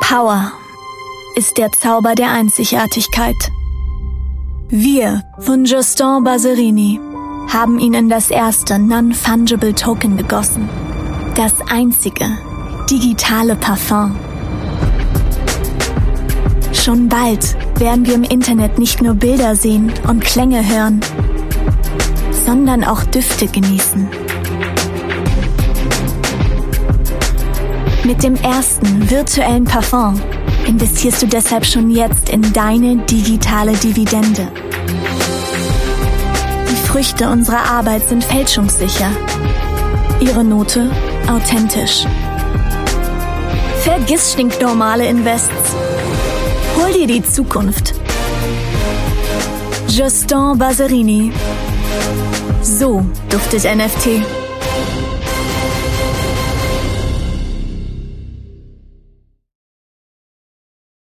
Power ist der Zauber der Einzigartigkeit. Wir von Justin Basserini haben ihn in das erste Non-Fungible Token gegossen. Das einzige digitale Parfum. Schon bald werden wir im Internet nicht nur Bilder sehen und Klänge hören, sondern auch Düfte genießen. Mit dem ersten virtuellen Parfum investierst du deshalb schon jetzt in deine digitale Dividende. Die Früchte unserer Arbeit sind fälschungssicher. Ihre Note authentisch. Vergiss stinknormale Invests. Hol dir die Zukunft. Justin Basserini. So duftet NFT.